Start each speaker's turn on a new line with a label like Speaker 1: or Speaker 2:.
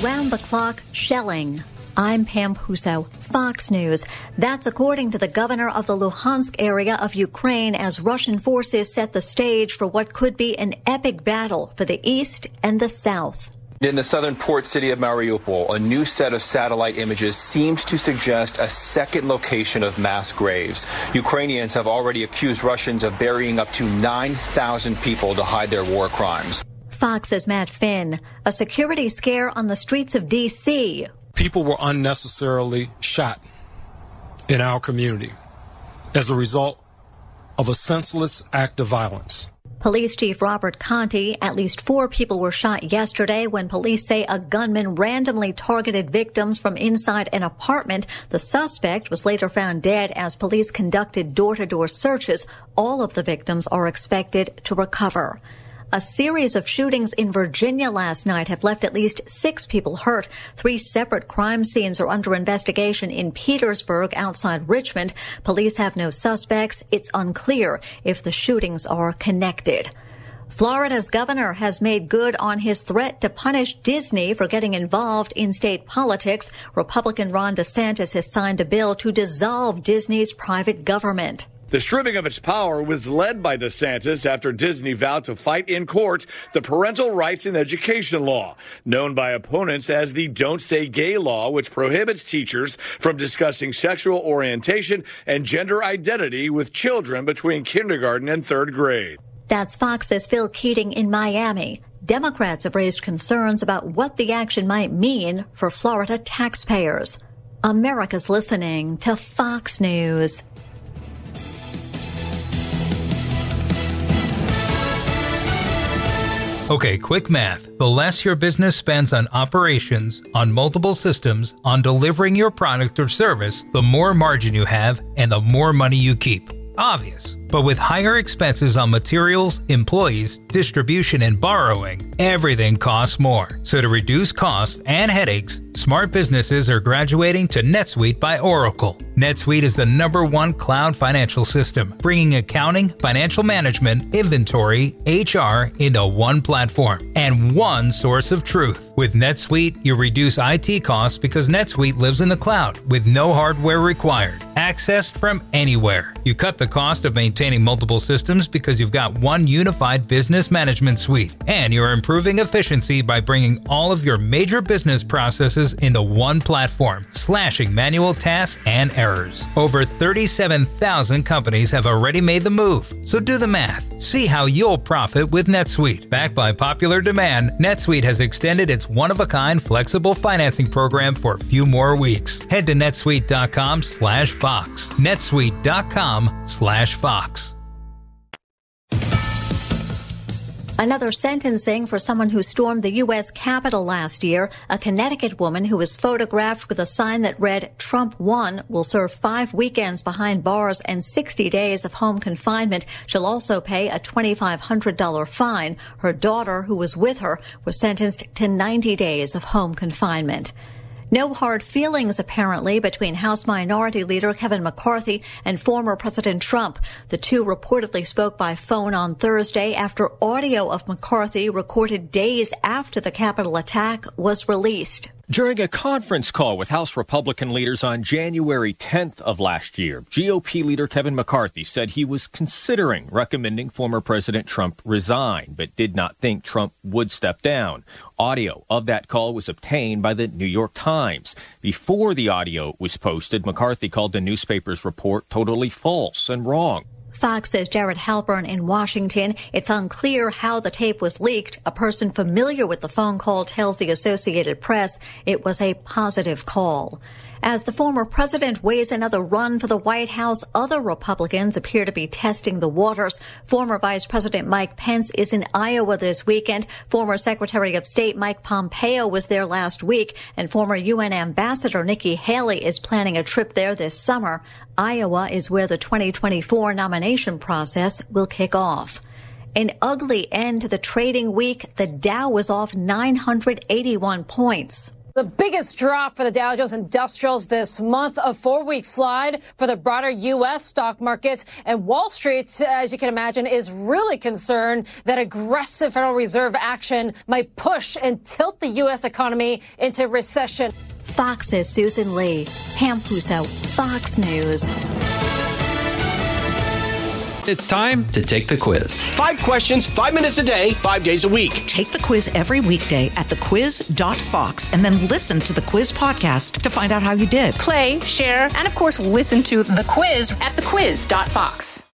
Speaker 1: round-the-clock shelling. I'm Pam Puso, Fox News. That's according to the governor of the Luhansk area of Ukraine as Russian forces set the stage for what could be an epic battle for the east and the south.
Speaker 2: In the southern port city of Mariupol, a new set of satellite images seems to suggest a second location of mass graves. Ukrainians have already accused Russians of burying up to 9,000 people to hide their war crimes.
Speaker 1: Fox's Matt Finn. A security scare on the streets of D.C.
Speaker 3: People were unnecessarily shot in our community as a result of a senseless act of violence.
Speaker 1: Police Chief Robert Conti, at least 4 people were shot yesterday when police say a gunman randomly targeted victims from inside an apartment. The suspect was later found dead as police conducted door-to-door searches. All of the victims are expected to recover. A series of shootings in Virginia last night have left at least 6 people hurt. 3 separate crime scenes are under investigation in Petersburg outside Richmond. Police have no suspects. It's unclear if the shootings are connected. Florida's governor has made good on his threat to punish Disney for getting involved in state politics. Republican Ron DeSantis has signed a bill to dissolve Disney's private government.
Speaker 4: The stripping of its power was led by DeSantis after Disney vowed to fight in court the parental rights in education law, known by opponents as the Don't Say Gay law, which prohibits teachers from discussing sexual orientation and gender identity with children between kindergarten and 3rd grade.
Speaker 1: That's Fox's Phil Keating in Miami. Democrats have raised concerns about what the action might mean for Florida taxpayers. America's listening to Fox News.
Speaker 5: Okay, quick math. The less your business spends on operations, on multiple systems, on delivering your product or service, the more margin you have and the more money you keep. Obvious. But with higher expenses on materials, employees, distribution, and borrowing, everything costs more. So to reduce costs and headaches, smart businesses are graduating to NetSuite by Oracle. NetSuite is the #1 cloud financial system, bringing accounting, financial management, inventory, HR into one platform and one source of truth. With NetSuite, you reduce IT costs because NetSuite lives in the cloud with no hardware required, accessed from anywhere. You cut the cost of maintaining multiple systems because you've got one unified business management suite, and you're improving efficiency by bringing all of your major business processes into one platform, slashing manual tasks and errors. Over 37,000 companies have already made the move, so do the math. See how you'll profit with NetSuite. Backed by popular demand, NetSuite has extended its one-of-a-kind flexible financing program for a few more weeks. Head to netsuite.com/Fox. netsuite.com/Fox.
Speaker 1: Another sentencing for someone who stormed the U.S. Capitol last year. A Connecticut woman who was photographed with a sign that read, "Trump won," will serve 5 weekends behind bars and 60 days of home confinement. She'll also pay a $2,500 fine. Her daughter, who was with her, was sentenced to 90 days of home confinement. No hard feelings, apparently, between House Minority Leader Kevin McCarthy and former President Trump. The two reportedly spoke by phone on Thursday after audio of McCarthy recorded days after the Capitol attack was released.
Speaker 6: During a conference call with House Republican leaders on January 10th of last year, GOP leader Kevin McCarthy said he was considering recommending former President Trump resign, but did not think Trump would step down. Audio of that call was obtained by the New York Times. Before the audio was posted, McCarthy called the newspaper's report totally false and wrong.
Speaker 1: Fox's Jared Halpern in Washington. It's unclear how the tape was leaked. A person familiar with the phone call tells the Associated Press it was a positive call. As the former president weighs another run for the White House, other Republicans appear to be testing the waters. Former Vice President Mike Pence is in Iowa this weekend. Former Secretary of State Mike Pompeo was there last week, and former UN Ambassador Nikki Haley is planning a trip there this summer. Iowa is where the 2024 nomination process will kick off. An ugly end to the trading week. The Dow was off 981 points.
Speaker 7: The biggest drop for the Dow Jones Industrials this month, a 4-week slide for the broader U.S. stock market. And Wall Street, as you can imagine, is really concerned that aggressive Federal Reserve action might push and tilt the U.S. economy into recession.
Speaker 1: Fox's Susan Lee, Pam Puso, Fox News.
Speaker 8: It's time to take the quiz.
Speaker 9: 5 questions, 5 minutes a day, 5 days a week.
Speaker 10: Take the quiz every weekday at thequiz.fox and then listen to the quiz podcast to find out how you did.
Speaker 11: Play, share, and of course, listen to The Quiz at thequiz.fox.